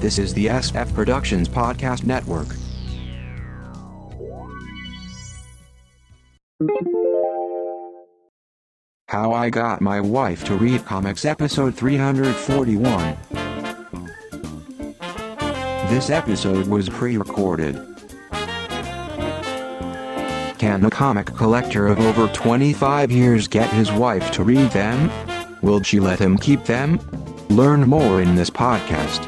This is the SF Productions Podcast Network. How I Got My Wife to Read Comics, episode 341. This episode was pre-recorded. Can a comic collector of over 25 years get his wife to read them? Will she let him keep them? Learn more in this podcast.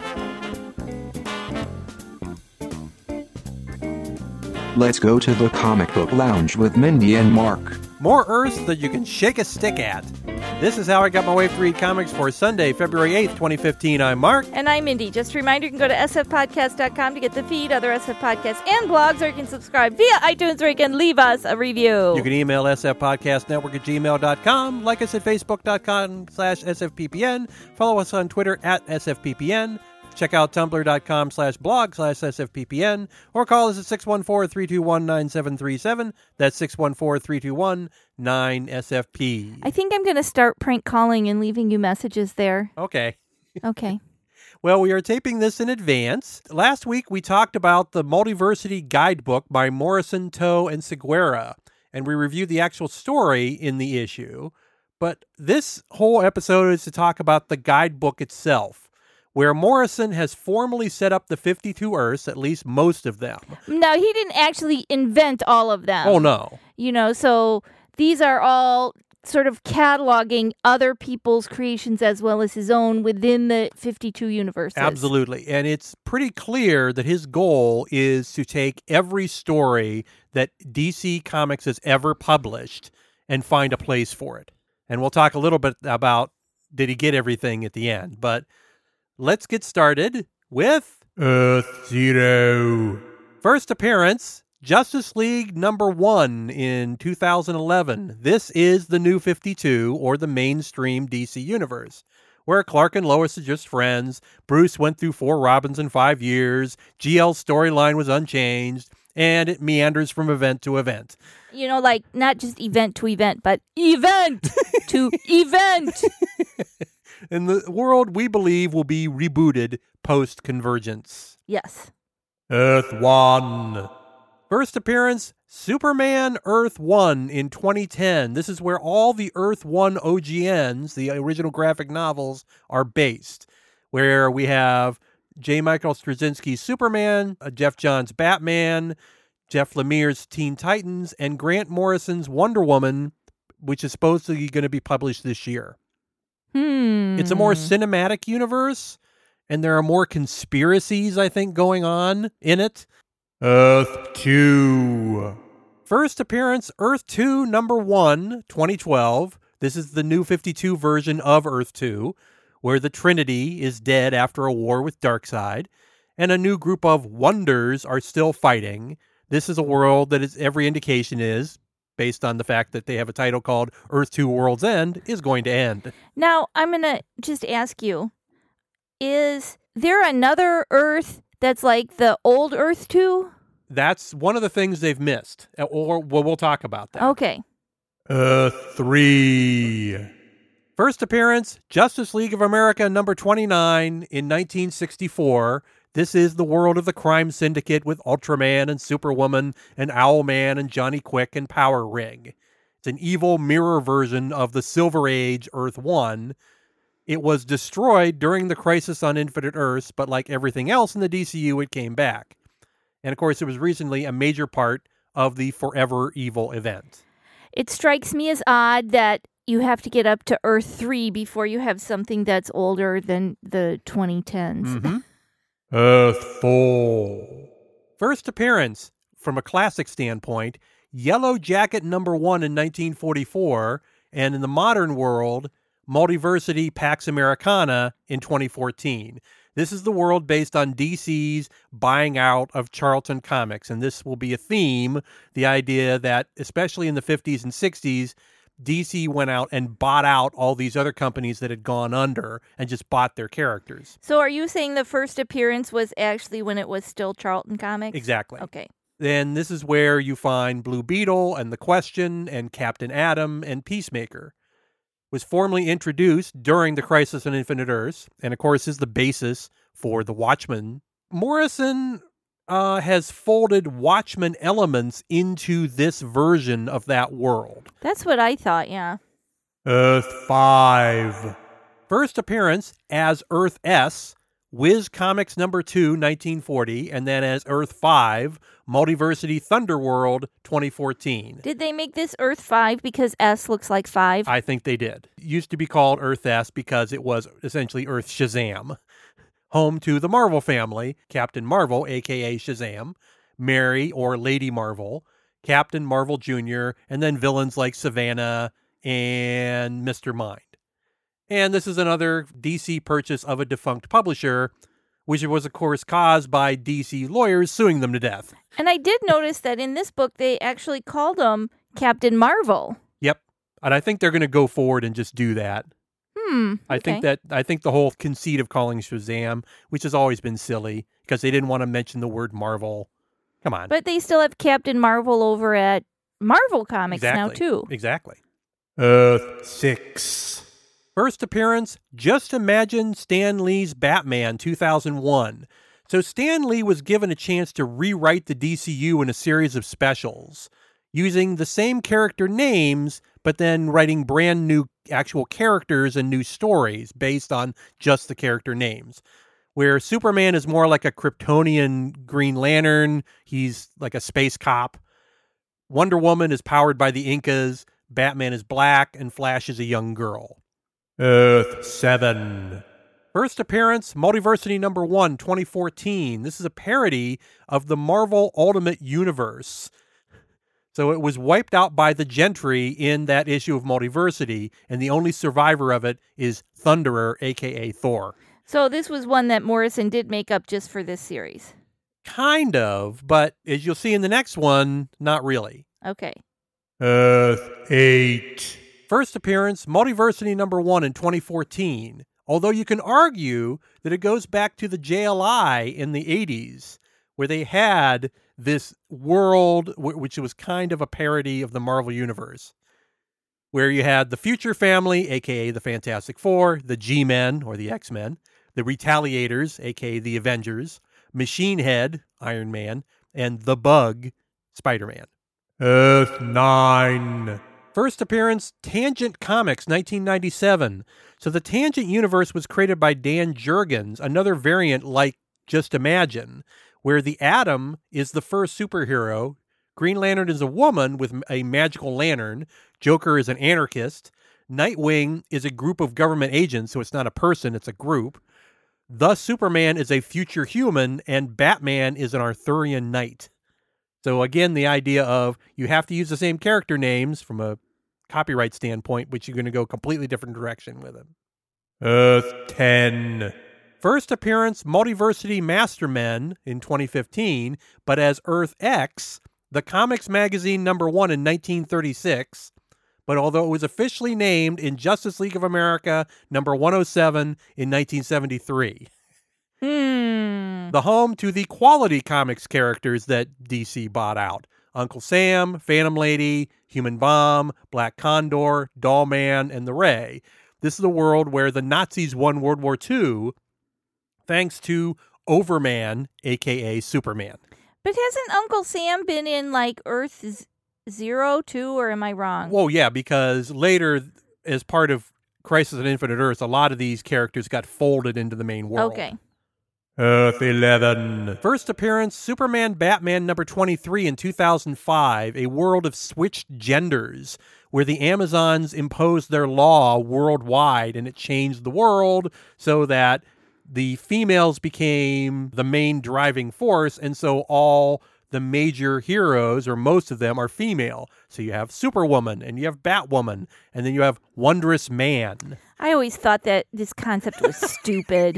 Let's go to the comic book lounge with Mindy and Mark. More Earths that you can shake a stick at. This is How I Got My Wife to Read Comics for Sunday, February 8th, 2015. I'm Mark. And I'm Mindy. Just a reminder, you can go to sfpodcast.com to get the feed, other SF podcasts, and blogs, or you can subscribe via iTunes, where you can leave us a review. You can email sfpodcastnetwork@gmail.com, like us at facebook.com/sfppn, follow us on Twitter at sfppn, check out tumblr.com/blog/sfppn, or call us at 614-321-9737. That's 614-321-9SFP. I think I'm going to start prank calling and leaving you messages there. Okay. Okay. Well, we are taping this in advance. Last week, we talked about the Multiversity Guidebook by Morrison, Toe, and Seguera, and we reviewed the actual story in the issue. But this whole episode is to talk about the guidebook itself, where Morrison has formally set up the 52 Earths, at least most of them. No, he didn't actually invent all of them. Oh, no. So these are all sort of cataloging other people's creations as well as his own within the 52 universes. Absolutely. And it's pretty clear that his goal is to take every story that DC Comics has ever published and find a place for it. And we'll talk a little bit about did he get everything at the end. But let's get started with Earth Zero. First appearance, Justice League number 1 in 2011. This is the New 52, or the mainstream DC universe, where Clark and Lois are just friends. Bruce went through 4 Robins in 5 years. GL's storyline was unchanged, and it meanders from event to event. Like not just event to event, but event to event. And the world, we believe, will be rebooted post-Convergence. Yes. Earth 1. First appearance, Superman Earth 1 in 2010. This is where all the Earth 1 OGNs, the original graphic novels, are based. Where we have J. Michael Straczynski's Superman, Jeff Johns' Batman, Jeff Lemire's Teen Titans, and Grant Morrison's Wonder Woman, which is supposedly going to be published this year. It's a more cinematic universe, and there are more conspiracies, I think, going on in it. Earth 2. First appearance, Earth 2, number 1, 2012. This is the New 52 version of Earth 2, where the Trinity is dead after a war with Darkseid, and a new group of Wonders are still fighting. This is a world that is every indication is, based on the fact that they have a title called Earth 2 World's End, is going to end. Now, I'm going to just ask you, is there another Earth that's like the old Earth 2? That's one of the things they've missed, or we'll talk about that. Okay. Earth 3. First appearance, Justice League of America number 29 in 1964. This is the world of the crime syndicate with Ultraman and Superwoman and Owlman and Johnny Quick and Power Ring. It's an evil mirror version of the Silver Age Earth 1. It was destroyed during the Crisis on Infinite Earths, but like everything else in the DCU, it came back. And of course, it was recently a major part of the Forever Evil event. It strikes me as odd that you have to get up to Earth 3 before you have something that's older than the 2010s. Mm-hmm. Earth 4. First appearance, from a classic standpoint, Yellow Jacket number 1 in 1944, and in the modern world, Multiversity Pax Americana in 2014. This is the world based on DC's buying out of Charlton Comics, and this will be a theme, the idea that, especially in the 50s and 60s, DC went out and bought out all these other companies that had gone under and just bought their characters. So are you saying the first appearance was actually when it was still Charlton Comics? Exactly. Okay. Then this is where you find Blue Beetle and The Question and Captain Atom and Peacemaker. Was formally introduced during the Crisis on Infinite Earths, and of course is the basis for the Watchmen. Morrison has folded Watchmen elements into this version of that world. That's what I thought, yeah. Earth 5. First appearance as Earth S, Whiz Comics number 2, 1940, and then as Earth 5, Multiversity Thunderworld, 2014. Did they make this Earth 5 because S looks like 5? I think they did. It used to be called Earth S because it was essentially Earth Shazam. Home to the Marvel family, Captain Marvel, a.k.a. Shazam, Mary or Lady Marvel, Captain Marvel Jr., and then villains like Savannah and Mr. Mind. And this is another DC purchase of a defunct publisher, which was, of course, caused by DC lawyers suing them to death. And I did notice that in this book, they actually called him Captain Marvel. Yep. And I think they're going to go forward and just do that. I think the whole conceit of calling Shazam, which has always been silly, because they didn't want to mention the word Marvel. Come on. But they still have Captain Marvel over at Marvel Comics now, too. Exactly. Earth 6. First appearance, Just Imagine Stan Lee's Batman, 2001. So Stan Lee was given a chance to rewrite the DCU in a series of specials, using the same character names, but then writing brand new actual characters and new stories based on just the character names. Where Superman is more like a Kryptonian Green Lantern. He's like a space cop. Wonder Woman is powered by the Incas. Batman is black, and Flash is a young girl. Earth 7. First appearance, Multiversity number 1, 2014. This is a parody of the Marvel Ultimate Universe. So it was wiped out by the Gentry in that issue of Multiversity, and the only survivor of it is Thunderer, a.k.a. Thor. So this was one that Morrison did make up just for this series. Kind of, but as you'll see in the next one, not really. Okay. Earth 8. First appearance, Multiversity number 1 in 2014. Although you can argue that it goes back to the JLI in the 80s, where they had this world which was kind of a parody of the Marvel Universe, where you had the Future Family, a.k.a. the Fantastic Four, the G-Men, or the X-Men, the Retaliators, a.k.a. the Avengers, Machine Head, Iron Man, and the Bug, Spider-Man. Earth 9. First appearance, Tangent Comics, 1997. So the Tangent universe was created by Dan Jurgens, another variant like Just Imagine, where the Atom is the first superhero, Green Lantern is a woman with a magical lantern, Joker is an anarchist, Nightwing is a group of government agents, so it's not a person, it's a group. Thus, Superman is a future human, and Batman is an Arthurian knight. So again, the idea of you have to use the same character names from a copyright standpoint, but you're going to go a completely different direction with them. Earth 10. First appearance, Multiversity Mastermen in 2015, but as Earth X, the Comics Magazine number 1 in 1936, but although it was officially named in Justice League of America number 107 in 1973. The home to the Quality Comics characters that DC bought out. Uncle Sam, Phantom Lady, Human Bomb, Black Condor, Doll Man, and the Ray. This is a world where the Nazis won World War II thanks to Overman, a.k.a. Superman. But hasn't Uncle Sam been in, like, Earth Zero, too, or am I wrong? Well, yeah, because later, as part of Crisis on Infinite Earths, a lot of these characters got folded into the main world. Okay. Earth 11. First appearance, Superman Batman number 23 in 2005, a world of switched genders, where the Amazons imposed their law worldwide, and it changed the world so that the females became the main driving force, and so all the major heroes, or most of them, are female. So you have Superwoman, and you have Batwoman, and then you have Wondrous Man. I always thought that this concept was stupid.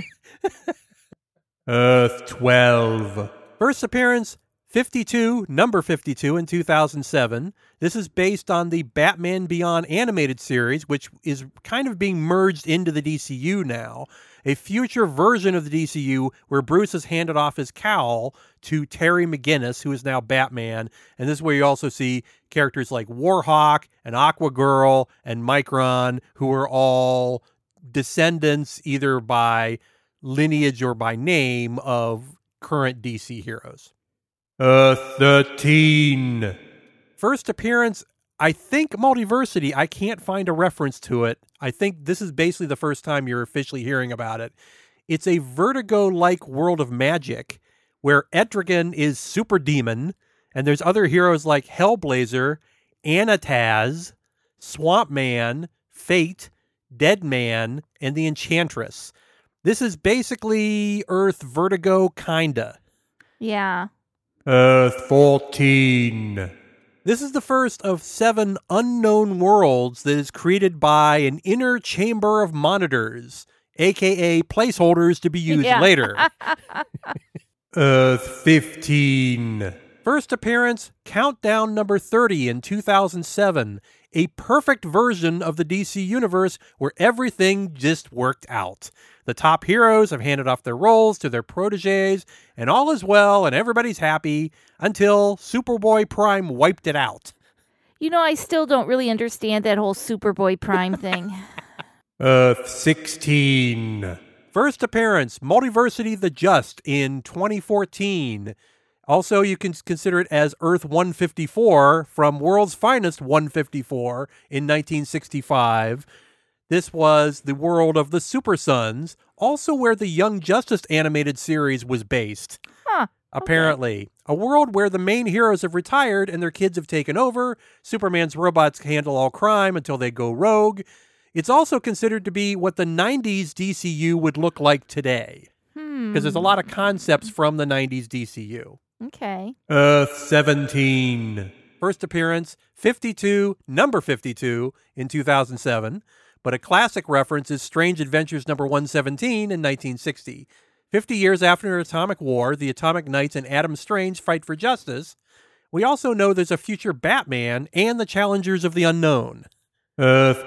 Earth 12. First appearance, 52, number 52 in 2007. This is based on the Batman Beyond animated series, which is kind of being merged into the DCU now. A future version of the DCU where Bruce has handed off his cowl to Terry McGinnis, who is now Batman. And this is where you also see characters like Warhawk and Aquagirl and Micron, who are all descendants either by lineage or by name of current DC heroes. Earth 13. First appearance, I think Multiversity. I can't find a reference to it. I think this is basically the first time you're officially hearing about it. It's a Vertigo-like world of magic where Etrigan is Super Demon, and there's other heroes like Hellblazer, Anataz, Swamp Man, Fate, Deadman, and the Enchantress. This is basically Earth Vertigo, kinda. Yeah. Earth 14. This is the first of 7 unknown worlds that is created by an inner chamber of monitors, a.k.a. placeholders to be used later. Earth 15. First appearance, Countdown number 30 in 2007. A perfect version of the DC universe where everything just worked out. The top heroes have handed off their roles to their proteges, and all is well, and everybody's happy, until Superboy Prime wiped it out. You know, I still don't really understand that whole Superboy Prime thing. Earth 16. First appearance, Multiversity the Just in 2014. Also, you can consider it as Earth 154 from World's Finest 154 in 1965. This was the world of the Super Sons, also where the Young Justice animated series was based. Apparently. Okay. A world where the main heroes have retired and their kids have taken over. Superman's robots handle all crime until they go rogue. It's also considered to be what the 90s DCU would look like today. Because there's a lot of concepts from the 90s DCU. Okay. Earth 17. First appearance, 52, number 52 in 2007. But a classic reference is Strange Adventures number 117 in 1960. 50 years after Atomic War, the Atomic Knights and Adam Strange fight for justice. We also know there's a future Batman and the Challengers of the Unknown. Earth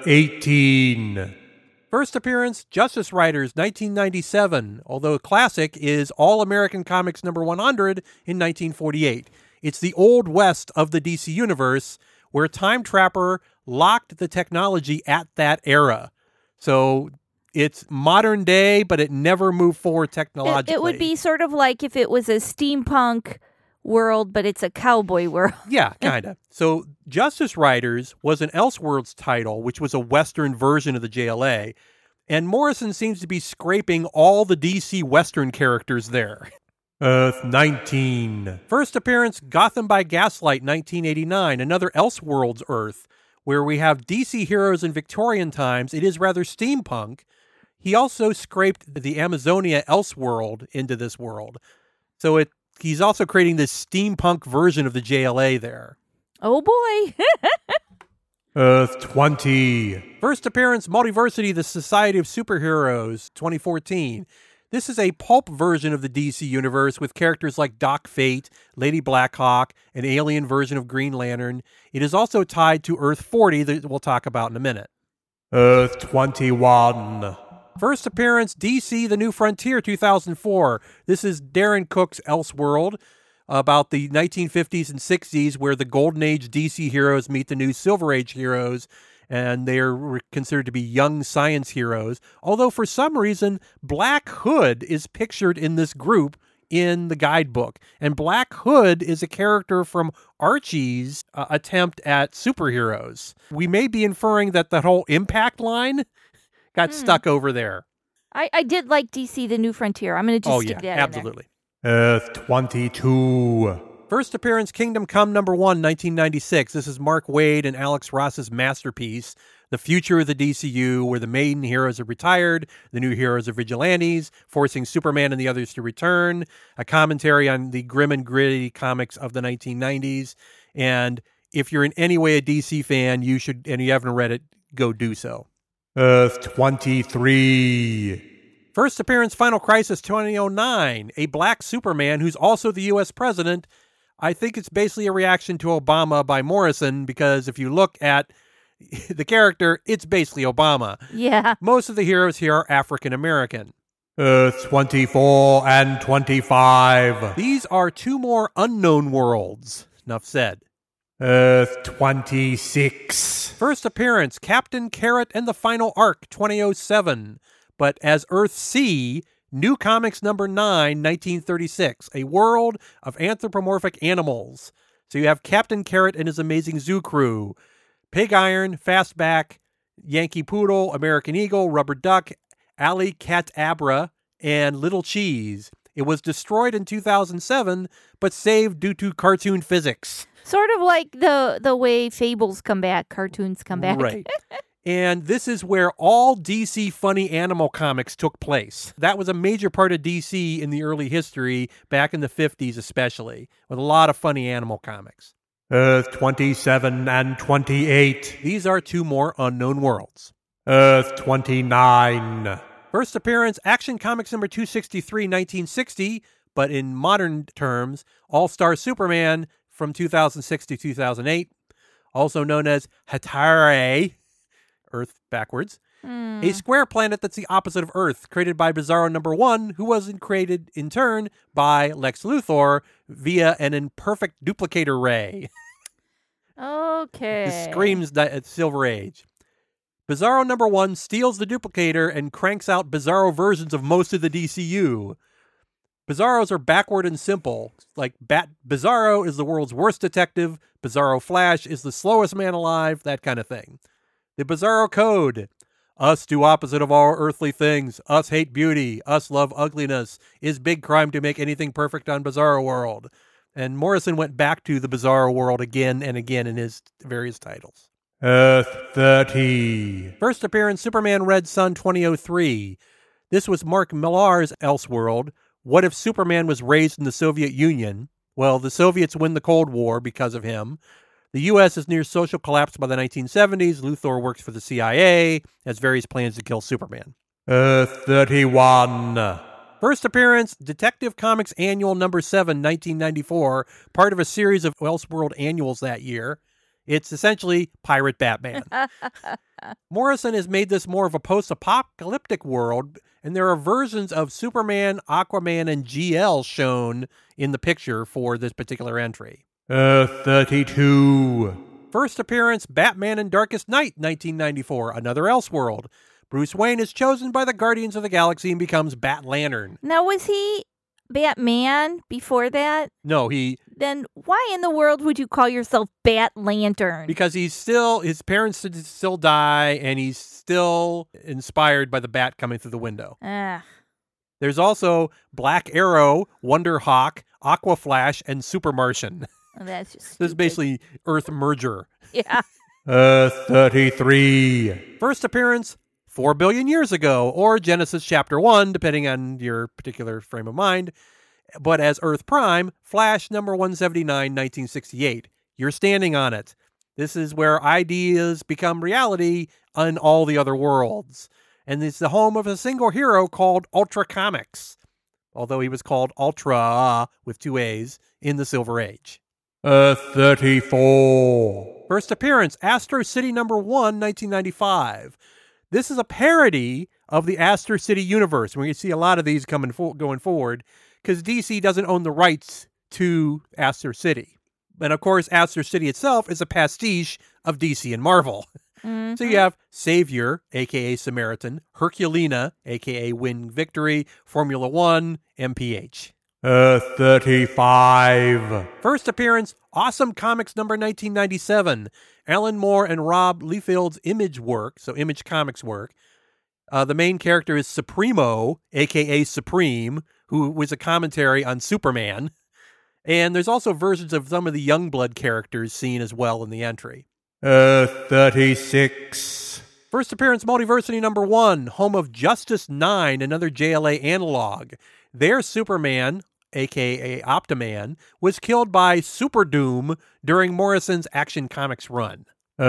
18. First appearance, Justice Riders 1997, although a classic is All American Comics number 100 in 1948. It's the Old West of the DC Universe, where Time Trapper locked the technology at that era. So it's modern day, but it never moved forward technologically. It would be sort of like if it was a steampunk world, but it's a cowboy world. Yeah, kind of. So Justice Riders was an Elseworlds title, which was a Western version of the JLA. And Morrison seems to be scraping all the DC Western characters there. Earth 19. First appearance, Gotham by Gaslight 1989, another Elseworlds Earth, where we have DC heroes in Victorian times. It is rather steampunk. He also scraped the Amazonia Elseworld into this world. So he's also creating this steampunk version of the JLA there. Oh boy. Earth 20. First appearance, Multiversity, the Society of Superheroes 2014. This is a pulp version of the DC universe with characters like Doc Fate, Lady Blackhawk, an alien version of Green Lantern. It is also tied to Earth 40 that we'll talk about in a minute. Earth 21. First appearance, DC The New Frontier 2004. This is Darren Cook's Elseworld about the 1950s and 60s where the Golden Age DC heroes meet the new Silver Age heroes, and they're considered to be young science heroes. Although for some reason, Black Hood is pictured in this group in the guidebook. And Black Hood is a character from Archie's attempt at superheroes. We may be inferring that the whole Impact line got stuck over there. I did like DC The New Frontier. I'm going to just stick that in there. Absolutely. Earth 22. First appearance, Kingdom Come number 1, 1996. This is Mark Waid and Alex Ross's masterpiece, the future of the DCU, where the main heroes are retired, the new heroes are vigilantes, forcing Superman and the others to return, a commentary on the grim and gritty comics of the 1990s. And if you're in any way a DC fan, you should, and you haven't read it, go do so. Earth 23. First appearance, Final Crisis 2009, a black Superman who's also the U.S. president. I think it's basically a reaction to Obama by Morrison, because if you look at the character, it's basically Obama. Yeah. Most of the heroes here are African American. Earth 24 and 25. These are 2 more unknown worlds. Enough said. Earth 26. First appearance, Captain Carrot and the Final Arc 2007. But as Earth C, New Comics number 9, 1936, A World of Anthropomorphic Animals. So you have Captain Carrot and his amazing zoo crew. Pig Iron, Fastback, Yankee Poodle, American Eagle, Rubber Duck, Alley Cat Abra, and Little Cheese. It was destroyed in 2007, but saved due to cartoon physics. Sort of like the way fables come back, cartoons come back. Right. And this is where all DC funny animal comics took place. That was a major part of DC in the early history, back in the 50s especially, with a lot of funny animal comics. Earth 27 and 28. These are two more unknown worlds. Earth 29. First appearance, Action Comics number 263, 1960, but in modern terms, All-Star Superman from 2006 to 2008, also known as Hatare, Earth backwards, a square planet that's the opposite of Earth, created by Bizarro number 1, who was created in turn by Lex Luthor via an imperfect duplicator ray. Okay. This screams Silver Age. Bizarro number 1 steals the duplicator and cranks out Bizarro versions of most of the DCU. Bizarros are backward and simple. Like Bizarro is the world's worst detective, Bizarro Flash is the slowest man alive, that kind of thing. The Bizarro Code. Us do opposite of all earthly things. Us hate beauty. Us love ugliness. Is big crime to make anything perfect on Bizarro World. And Morrison went back to the Bizarro World again and again in his various titles. Earth 30. First appearance, Superman Red Sun 2003. This was Mark Millar's Elseworld. What if Superman was raised in the Soviet Union? Well, the Soviets win the Cold War because of him. The U.S. is near social collapse by the 1970s. Luthor works for the CIA, has various plans to kill Superman. Earth 31. First appearance, Detective Comics Annual number 7, 1994, part of a series of Elseworld annuals that year. It's essentially Pirate Batman. Morrison has made this more of a post-apocalyptic world, and there are versions of Superman, Aquaman, and GL shown in the picture for this particular entry. 32. First appearance, Batman and Darkest Night, 1994, another Elseworld. Bruce Wayne is chosen by the Guardians of the Galaxy and becomes Bat Lantern. Now, was he Batman before that? No, Then why in the world would you call yourself Bat Lantern? because his parents still die, and he's still inspired by the bat coming through the window. There's also Black Arrow, Wonder Hawk, Aqua Flash, and Super Martian. Oh, that's just stupid. This is basically Earth Merger. Yeah. 33. First appearance, 4 billion years ago, or Genesis Chapter 1, depending on your particular frame of mind. But as Earth Prime, Flash number 179, 1968. You're standing on it. This is where ideas become reality on all the other worlds. And it's the home of a single hero called Ultra Comics, although he was called Ultra with 2 A's in the Silver Age. 34. First appearance, Astro City number 1, 1995. This is a parody of the Astro City universe. We're going to see a lot of these going forward because DC doesn't own the rights to Astro City. And of course, Astro City itself is a pastiche of DC and Marvel. Mm-hmm. So you have Savior, a.k.a. Samaritan, Herculina, a.k.a. Win Victory, Formula One, MPH. 35. First appearance, Awesome Comics number 1997. Alan Moore and Rob Liefeld's Image work, so Image Comics work. The main character is Supremo, a.k.a. Supreme, who was a commentary on Superman. And there's also versions of some of the Youngblood characters seen as well in the entry. 36. First appearance, Multiversity number 1, home of Justice 9, another JLA analog. Their Superman, a.k.a. Optiman, was killed by Super Doom during Morrison's Action Comics run.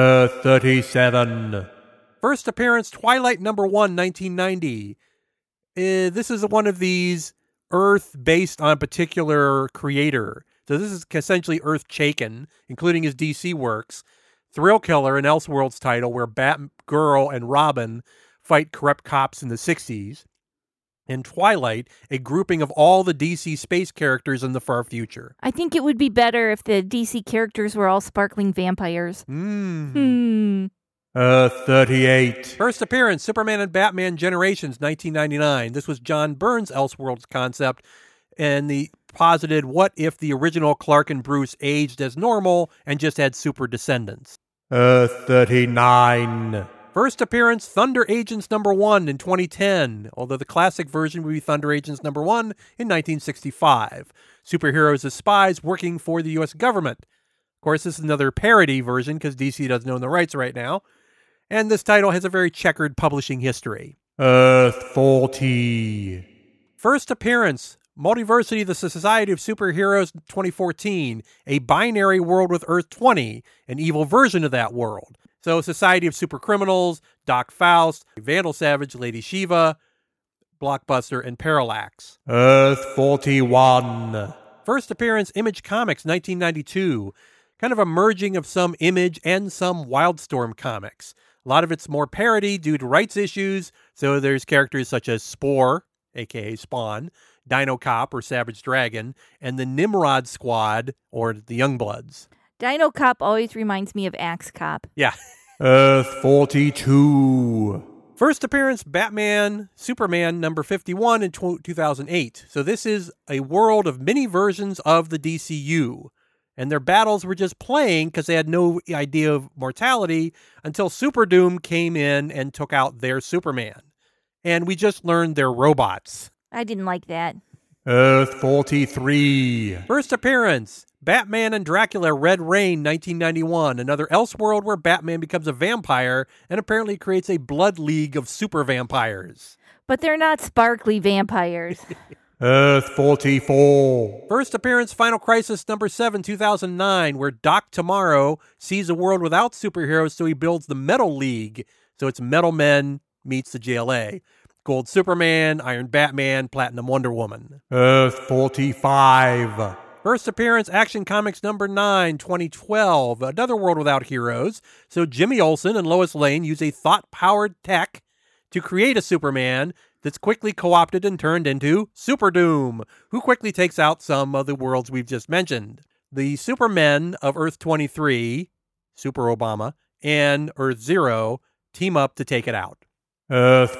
37. First appearance, Twilight number 1, 1990. This is one of these Earth based on a particular creator. So this is essentially Earth Chaykin, including his DC works. Thrill Killer, an Elseworlds title where Batgirl and Robin fight corrupt cops in the 60s. And Twilight, a grouping of all the DC space characters in the far future. I think it would be better if the DC characters were all sparkling vampires. Earth 38. First appearance, Superman and Batman Generations, 1999. This was John Byrne's Elseworlds concept, and the posited what if the original Clark and Bruce aged as normal and just had super descendants. Earth 39. First appearance, Thunder Agents number 1 in 2010, although the classic version would be Thunder Agents number 1 in 1965. Superheroes as spies working for the U.S. government. Of course, this is another parody version because DC doesn't own the rights right now. And this title has a very checkered publishing history. Earth 40. First appearance, Multiversity, the Society of Superheroes 2014, a binary world with Earth 20, an evil version of that world. So Society of Supercriminals, Doc Faust, Vandal Savage, Lady Shiva, Blockbuster, and Parallax. Earth 41. First appearance, Image Comics 1992, kind of a merging of some Image and some Wildstorm comics. A lot of it's more parody due to rights issues, so there's characters such as Spore, aka Spawn, Dino Cop or Savage Dragon, and the Nimrod Squad or the Youngbloods. Dino Cop always reminds me of Axe Cop. Yeah. Earth 42. First appearance, Batman, Superman number 51 in 2008. So this is a world of many versions of the DCU. And their battles were just playing because they had no idea of mortality until Super Doom came in and took out their Superman. And we just learned they're robots. I didn't like that. Earth 43. First appearance, Batman and Dracula Red Rain 1991, another Elseworld where Batman becomes a vampire and apparently creates a blood league of super vampires. But they're not sparkly vampires. Earth 44. First appearance, Final Crisis number 7, 2009, where Doc Tomorrow sees a world without superheroes, so he builds the Metal League. So it's Metal Men meets the JLA. Gold Superman, Iron Batman, Platinum Wonder Woman. Earth 45. First appearance, Action Comics number 9, 2012, another world without heroes. So Jimmy Olsen and Lois Lane use a thought-powered tech to create a Superman that's quickly co-opted and turned into Super Doom, who quickly takes out some of the worlds we've just mentioned. The Supermen of Earth 23, Super Obama, and Earth Zero team up to take it out. Earth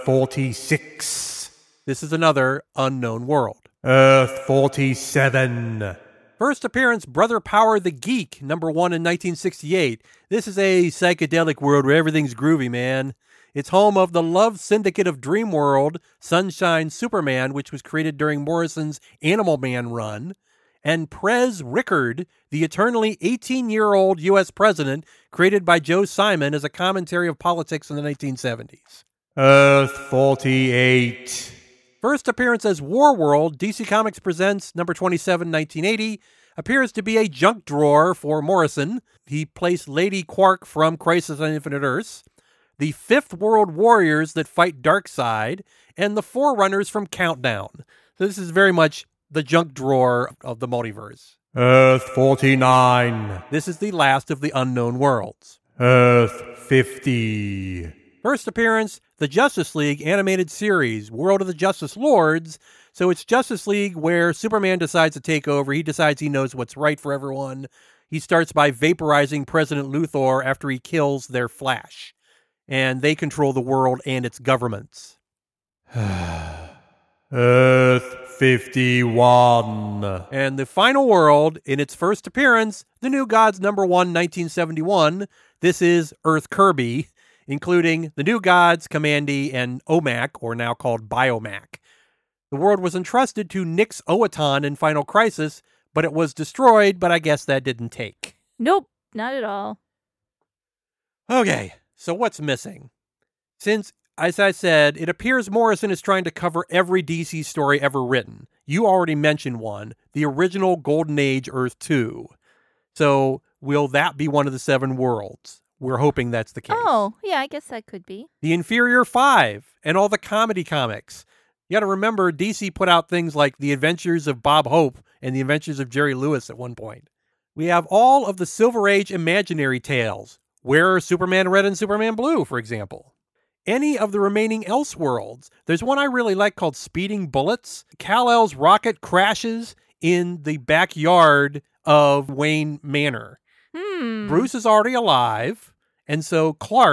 46. This is another unknown world. Earth 47. First appearance, Brother Power the Geek, number 1 in 1968. This is a psychedelic world where everything's groovy, man. It's home of the Love Syndicate of Dreamworld, Sunshine Superman, which was created during Morrison's Animal Man run, and Prez Rickard, the eternally 18-year-old U.S. president, created by Joe Simon as a commentary of politics in the 1970s. Earth 48. First appearance as Warworld, DC Comics presents number 27, 1980, appears to be a junk drawer for Morrison. He placed Lady Quark from Crisis on Infinite Earths, the Fifth World Warriors that fight Darkseid, and the Forerunners from Countdown. So this is very much the junk drawer of the multiverse. Earth 49. This is the last of the unknown worlds. Earth 50. First appearance, the Justice League animated series, World of the Justice Lords. So it's Justice League where Superman decides to take over. He decides he knows what's right for everyone. He starts by vaporizing President Luthor after he kills their Flash. And they control the world and its governments. Earth 51. And the final world, in its first appearance, The New Gods number 1, 1971. This is Earth Kirby, including the New Gods, Kamandi, and OMAC, or now called Biomac. The world was entrusted to Nix Oaton in Final Crisis, but it was destroyed, but I guess that didn't take. Nope, not at all. Okay, so what's missing? Since, as I said, it appears Morrison is trying to cover every DC story ever written. You already mentioned one, the original Golden Age Earth 2. So, will that be one of the 7 worlds? We're hoping that's the case. Oh, yeah, I guess that could be. The Inferior 5 and all the comedy comics. You got to remember, DC put out things like The Adventures of Bob Hope and The Adventures of Jerry Lewis at one point. We have all of the Silver Age imaginary tales. Where are Superman Red and Superman Blue, for example? Any of the remaining Elseworlds. There's one I really like called Speeding Bullets. Kal-El's rocket crashes in the backyard of Wayne Manor. Bruce is already alive, and so Clark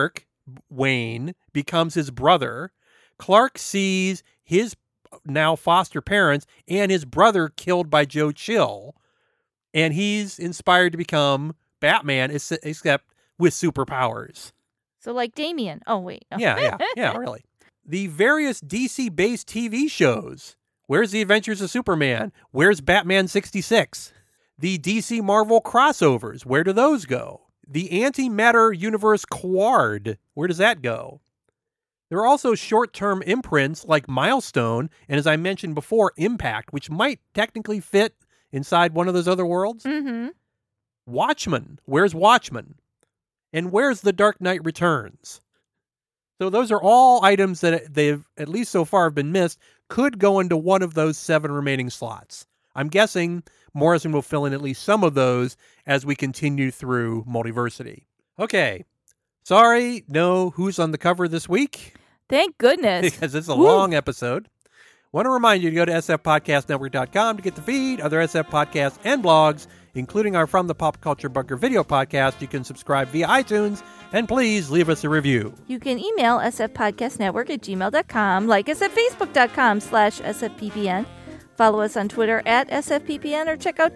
Wayne becomes his brother. Clark sees his now foster parents and his brother killed by Joe Chill. And he's inspired to become Batman, except with superpowers. So like Damien. Oh, wait. Oh. Yeah, really. The various DC-based TV shows. Where's The Adventures of Superman? Where's Batman 66? The DC Marvel crossovers. Where do those go? The antimatter universe Quard. Where does that go? There are also short-term imprints like Milestone and, as I mentioned before, Impact, which might technically fit inside one of those other worlds. Mm-hmm. Watchmen. Where's Watchmen? And where's The Dark Knight Returns? So those are all items that they've, at least so far, have been missed, could go into one of those 7 remaining slots. I'm guessing Morrison will fill in at least some of those as we continue through Multiversity. Okay. Sorry, no Who's on the Cover this week. Thank goodness. Because it's a long episode. Want to remind you to go to sfpodcastnetwork.com to get the feed, other SF podcasts and blogs, including our From the Pop Culture Bunker video podcast. You can subscribe via iTunes, and please leave us a review. You can email sfpodcastnetwork@gmail.com, like us at facebook.com/sfppn, follow us on Twitter at sfppn, or check out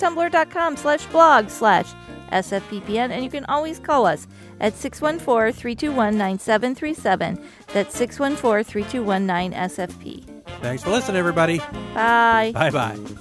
tumblr.com/blog/sfppn, and you can always call us at 614-321-9737. That's 614-3219-SFP. Thanks for listening, everybody. Bye. Bye-bye.